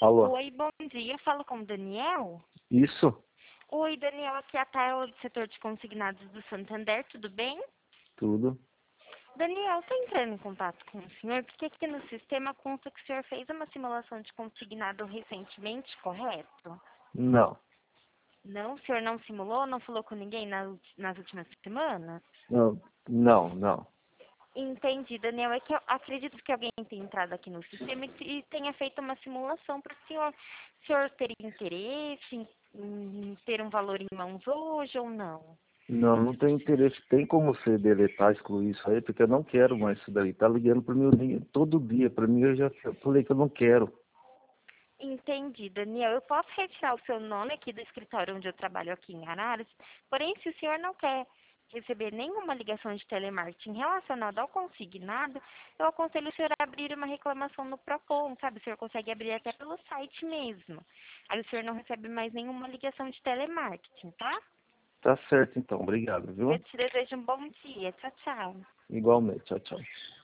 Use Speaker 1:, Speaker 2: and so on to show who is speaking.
Speaker 1: Alô?
Speaker 2: Oi, bom dia. Eu falo com o Daniel?
Speaker 1: Isso?
Speaker 2: Oi, Daniel, aqui é a Tayla do setor de consignados do Santander, tudo bem?
Speaker 1: Tudo?
Speaker 2: Daniel, estou entrando em contato com o senhor porque aqui no sistema consta que o senhor fez uma simulação de consignado recentemente, correto?
Speaker 1: Não.
Speaker 2: Não, o senhor não simulou, não falou com ninguém nas últimas semanas?
Speaker 1: Não, não, não.
Speaker 2: Entendi, Daniel. É que eu acredito que alguém tenha entrado aqui no sistema e tenha feito uma simulação para o senhor. O senhor teria interesse em ter um valor em mãos hoje ou não?
Speaker 1: Não, não tem interesse. Tem como você deletar, excluir isso aí, porque eu não quero mais isso daí. Tá ligando pro meu dia todo dia. Pra mim, eu já falei que eu não quero.
Speaker 2: Entendi, Daniel. Eu posso retirar o seu nome aqui do escritório onde eu trabalho aqui em Araras, porém, se o senhor não quer receber nenhuma ligação de telemarketing relacionada ao consignado, eu aconselho o senhor a abrir uma reclamação no Procon, sabe? O senhor consegue abrir até pelo site mesmo. Aí o senhor não recebe mais nenhuma ligação de telemarketing, tá?
Speaker 1: Tá certo, então. Obrigado,
Speaker 2: Eu
Speaker 1: viu?
Speaker 2: te desejo um bom dia. Tchau, tchau.
Speaker 1: Igualmente. Tchau, tchau.